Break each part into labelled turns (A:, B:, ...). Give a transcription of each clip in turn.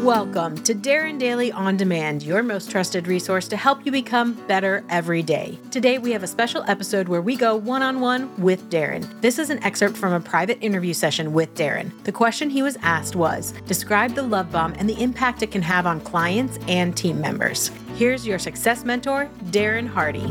A: Welcome to Darren Daily On Demand, your most trusted resource to help you become better every day. Today, we have a special episode where we go one-on-one with Darren. This is an excerpt from a private interview session with Darren. The question he was asked was, describe the love bomb and the impact it can have on clients and team members. Here's your success mentor, Darren Hardy.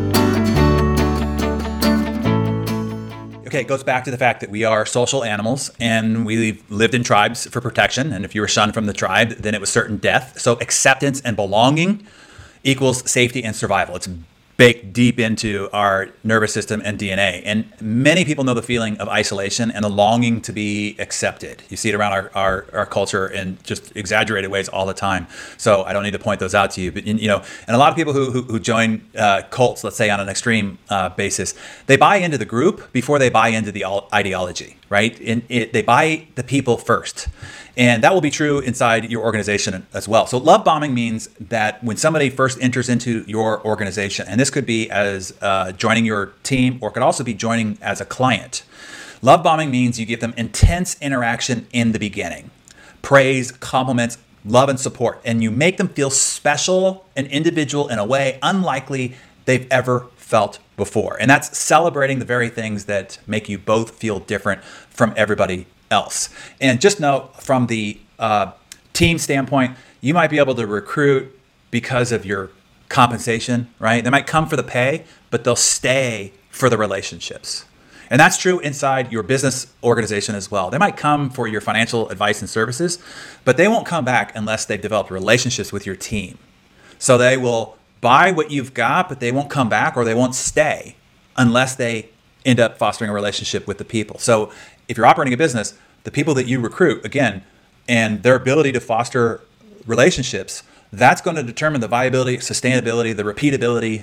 B: Okay, it goes back to the fact that we are social animals and we lived in tribes for protection. And if you were shunned from the tribe, then it was certain death. So acceptance and belonging equals safety and survival. It's baked deep into our nervous system and DNA. And many people know the feeling of isolation and the longing to be accepted. You see it around our culture in just exaggerated ways all the time. So I don't need to point those out to you. But and a lot of people who join cults, let's say on an extreme basis, they buy into the group before they buy into the ideology, right? They buy the people first. And that will be true inside your organization as well. So love bombing means that when somebody first enters into your organization, and this could be as joining your team, or it could also be joining as a client. Love bombing means you give them intense interaction in the beginning. Praise, compliments, love, and support. And you make them feel special and individual in a way unlikely they've ever felt before. And that's celebrating the very things that make you both feel different from everybody else. And just know from the team standpoint, you might be able to recruit because of your compensation, right? They might come for the pay, but they'll stay for the relationships. And that's true inside your business organization as well. They might come for your financial advice and services, but they won't come back unless they've developed relationships with your team. So they will buy what you've got, but they won't come back or they won't stay unless they end up fostering a relationship with the people. So if you're operating a business, the people that you recruit, again, and their ability to foster relationships, that's going to determine the viability, sustainability, the repeatability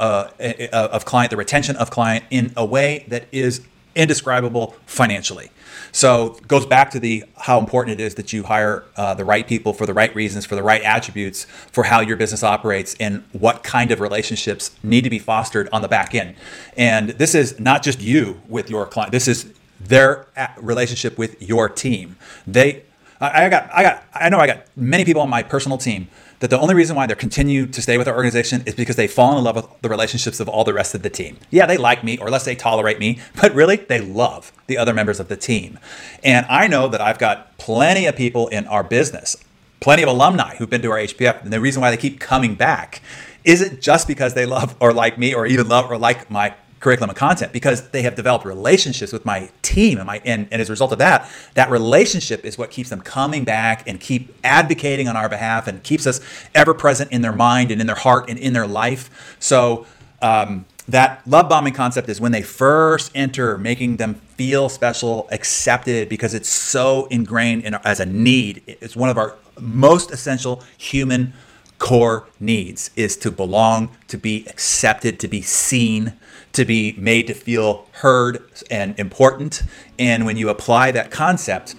B: of client, the retention of client in a way that is indescribable financially. So it goes back to how important it is that you hire the right people for the right reasons, for the right attributes, for how your business operates and what kind of relationships need to be fostered on the back end. And this is not just you with your client. This is their relationship with your team. I know I got many people on my personal team that the only reason why they continue to stay with our organization is because they've fallen in love with the relationships of all the rest of the team. Yeah, they like me, or let's say tolerate me, but really they love the other members of the team. And I know that I've got plenty of people in our business, plenty of alumni who've been to our HPF, and the reason why they keep coming back isn't just because they love or like me or even love or like my curriculum and content, because they have developed relationships with my team and as a result of that relationship is what keeps them coming back and keep advocating on our behalf and keeps us ever present in their mind and in their heart and in their life. So that love bombing concept is when they first enter, making them feel special, accepted, because it's so ingrained as a need. It's one of our most essential human core needs, is to belong, to be accepted, to be seen, to be made to feel heard and important. And when you apply that concept,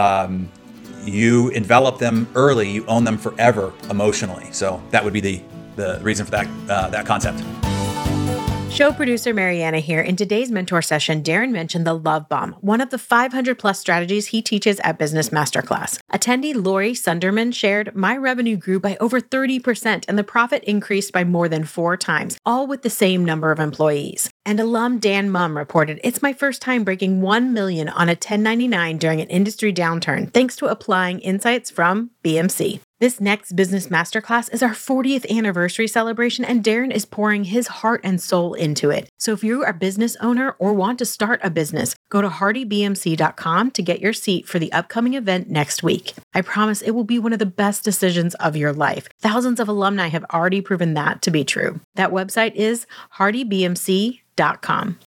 B: you envelop them early, you own them forever emotionally. So that would be the reason for that concept.
A: Show producer Mariana here. In today's mentor session, Darren mentioned the love bomb, one of the 500 plus strategies he teaches at Business Masterclass. Attendee Lori Sunderman shared, my revenue grew by over 30% and the profit increased by more than 4 times, all with the same number of employees. And alum Dan Mum reported, it's my first time breaking 1 million on a 1099 during an industry downturn, thanks to applying insights from BMC. This next Business Masterclass is our 40th anniversary celebration, and Darren is pouring his heart and soul into it. So if you're a business owner or want to start a business, go to hardybmc.com to get your seat for the upcoming event next week. I promise it will be one of the best decisions of your life. Thousands of alumni have already proven that to be true. That website is hardybmc.com.